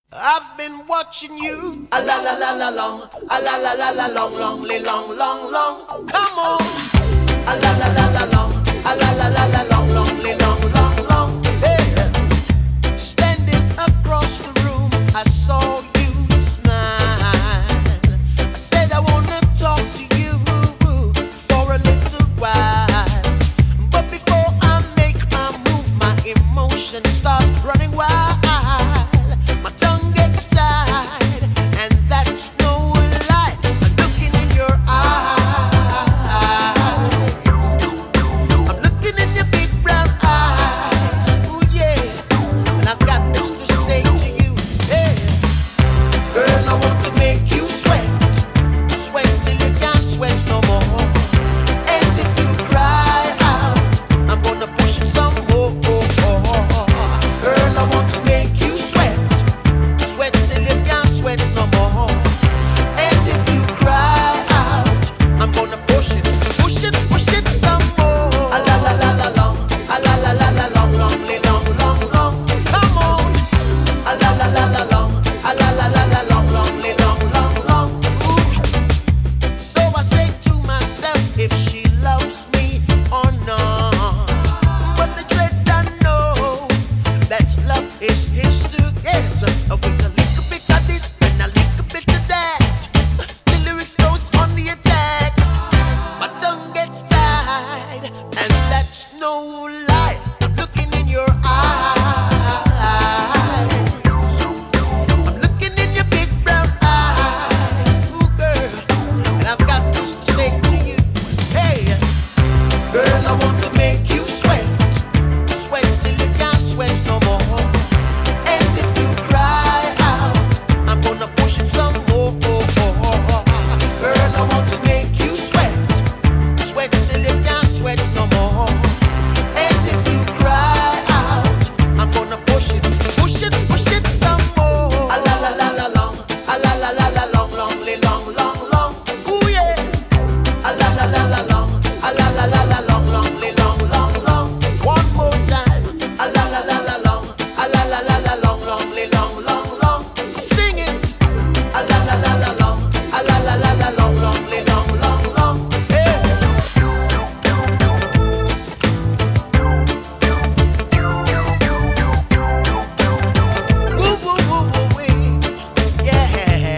I've been watching you a la la la la long, a la la la la long, long. Come on, a la la la la long, a la la la la long, long. Hey, standing across the room, I saw you smile. I said I wanna talk to you for a little while, but before I make my move, my emotions start running wild. My tongue gets tied, and that's no lie. I'm looking in your eyes. I'm looking in your big brown eyes. Ooh yeah, and I've got this to say to you. Hey, girl, I want to make you sweat, sweat till you can't sweat no more. And if you cry out, I'm gonna push it some more. Girl, I want to make you sweat, sweat till you can't sweat no more. And if you cry out, I'm gonna push it some more. A la la la la long, a la la la la long, long. Come on, a la la la la long, a la la la la long, long. Ooh. So I say to myself, if she loves me or not. But the dread I know that love is his to get. With a little bit of this and a little bit of that, the lyrics goes on the attack. My tongue gets tied, and that's no lie. I'm looking in your eyes. I'm looking in your big brown eyes. Ooh, girl, and I've got this to say to you. Hey, girl, I want to make you sweat, sweat till you can't sweat no more. And if you cry out, I'm gonna push it some more. Girl, I want to make you sweat, sweat till you can't sweat no more. And if you cry out, I'm gonna push it some more. A la la la la long, a la la la la long, long. Ooh yeah, a la la la la long, a la la la la long, long. One more time, a la la la la long, a la la la la long, long. Sing it, a la la la la long, a la la la la long, long. Hey. Woo, woo, woo, woo, wee. Yeah.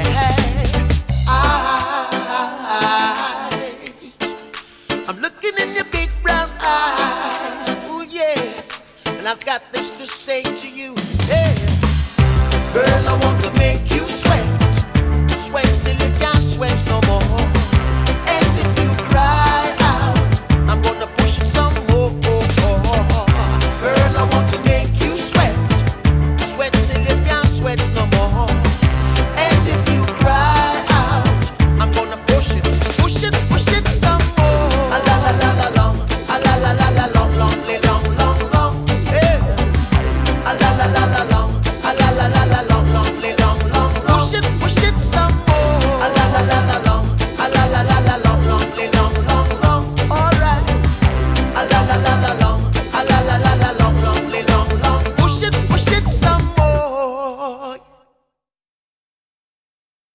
I'm looking in your big brown eyes. Ooh yeah, and I've got this to say to you. Hey, girl, I want to make you sweat, sweat till you can't sweat no more. And if you cry out, I'm gonna push it some more. Girl, I want to make you sweat, sweat till you can't sweat no more. And if you cry out, I'm gonna push it some more. A la la la la long, a la la la la long, long. Hey, a la la la la long, a la la la la long, long. Push it some more. A la la la la long, a la la la la long, long.